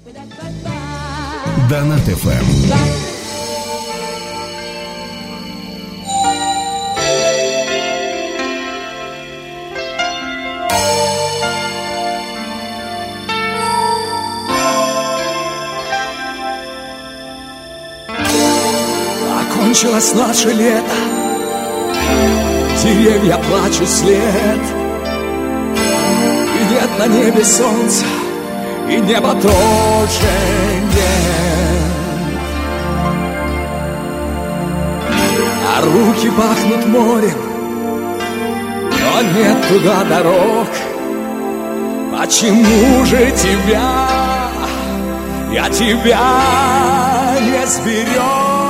Донат ФМ. Кончилось наше лето, деревья плачут вслед, и нет на небе солнца, и небо тоже нет. А руки пахнут морем, но нет туда дорог. Почему же я тебя не сберег?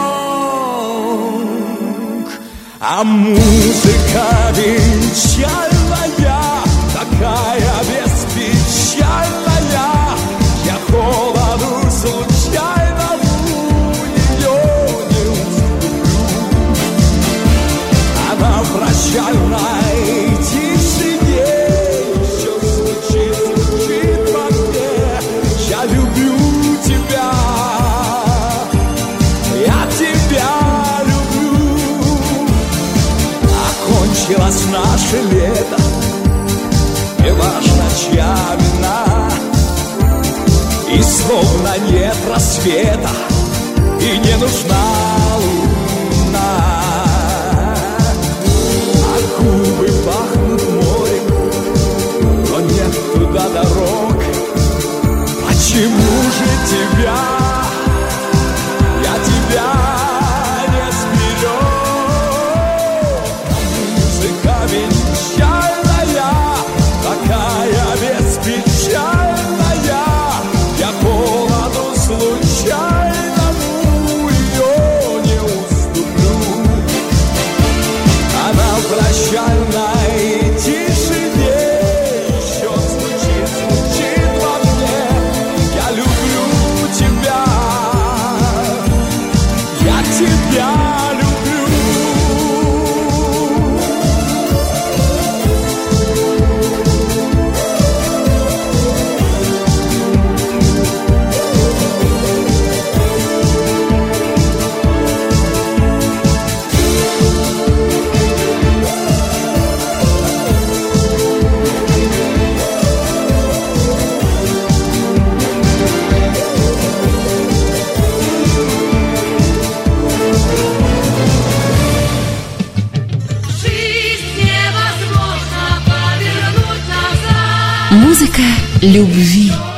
А музыка венчальная, такая беспечальная, я холоду случайному ее не уступлю. Она в прощальной тишине еще звучит во мне: я люблю тебя, я тебя. Кончилось наше лето, не важно, чья вина, и словно нет рассвета, и не нужна луна. А губы пахнут морем, но нет туда дорог. Почему же я тебя не сберег? Венчальная, такая беспечальная, я холоду случайному ее не уступлю. Она в прощальной тишине еще звучит во мне: я люблю тебя, я тебя люблю. Музыка любви.